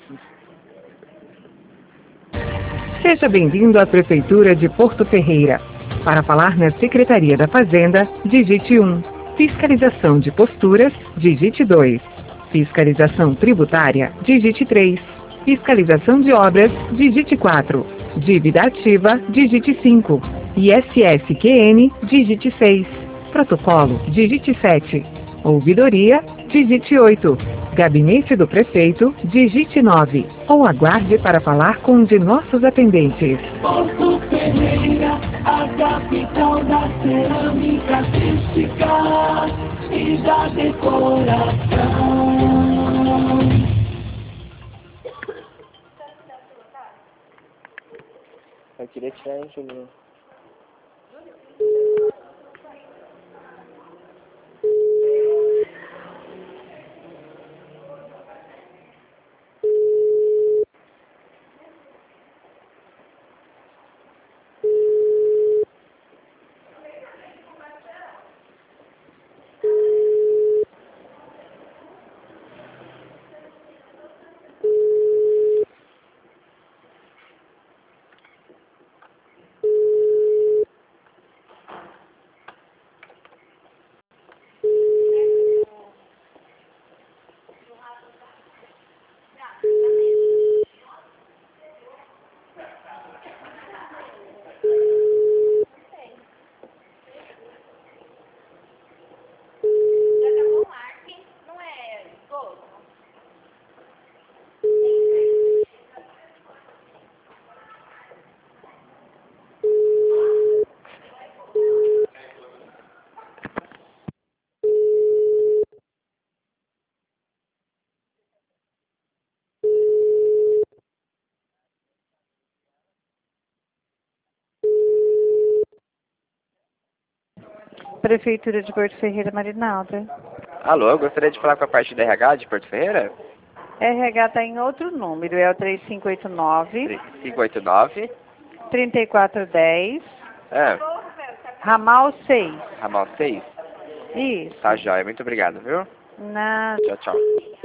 Seja bem-vindo à Prefeitura de Porto Ferreira. Para falar na Secretaria da Fazenda, digite 1. Fiscalização de posturas, digite 2. Fiscalização tributária, digite 3. Fiscalização de obras, digite 4. Dívida ativa, digite 5. ISSQN, digite 6. Protocolo, digite 7. Ouvidoria, digite 8. Gabinete do Prefeito, digite 9. Ou aguarde para falar com um de nossos atendentes. Porto Ferreira, a capital da cerâmica artística e da decoração. Eu queria tirar a Julinho. Prefeitura de Porto Ferreira, Marinalda. Alô, eu gostaria de falar com a parte da RH de Porto Ferreira? RH está em outro número, é o 3589 3589 3410, É, ramal 6. ramal 6. Isso. Tá jóia, muito obrigado, viu? Na Tchau, tchau.